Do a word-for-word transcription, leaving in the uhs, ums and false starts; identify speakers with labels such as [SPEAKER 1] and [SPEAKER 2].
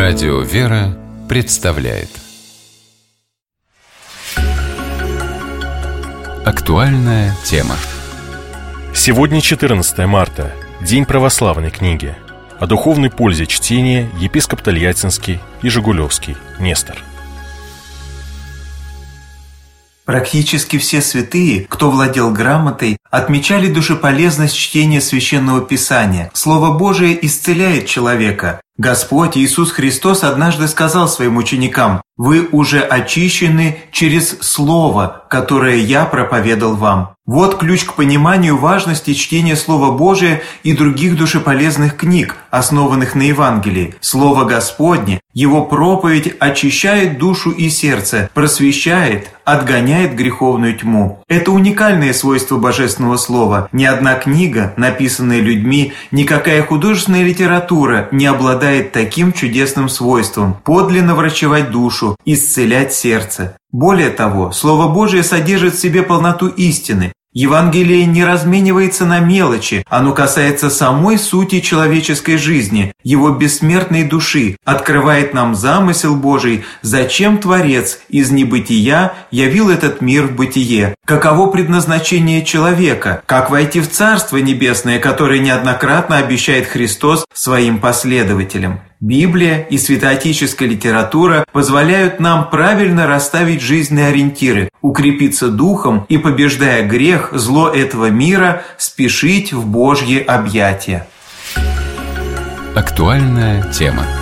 [SPEAKER 1] Радио «Вера» представляет актуальная тема.
[SPEAKER 2] Сегодня четырнадцатое марта, День православной книги. О духовной пользе чтения епископ Тольяттинский и Жигулевский Нестор.
[SPEAKER 3] Практически все святые, кто владел грамотой, отмечали душеполезность чтения Священного Писания. Слово Божие исцеляет человека. Господь Иисус Христос однажды сказал своим ученикам: «Вы уже очищены через Слово, которое Я проповедал вам». Вот ключ к пониманию важности чтения Слова Божия и других душеполезных книг, основанных на Евангелии. Слово Господне, Его проповедь очищает душу и сердце, просвещает, отгоняет греховную тьму. Это уникальное свойство Божественного Слова. Ни одна книга, написанная людьми, никакая художественная литература не обладает таким чудесным свойством – подлинно врачевать душу, исцелять сердце. Более того, Слово Божие содержит в себе полноту истины. Евангелие не разменивается на мелочи, оно касается самой сути человеческой жизни, его бессмертной души, открывает нам замысел Божий, зачем Творец из небытия явил этот мир в бытие, каково предназначение человека, как войти в Царство Небесное, которое неоднократно обещает Христос своим последователям. Библия и святоотеческая литература позволяют нам правильно расставить жизненные ориентиры, укрепиться духом и, побеждая грех, зло этого мира, спешить в Божьи объятия.
[SPEAKER 1] Актуальная тема.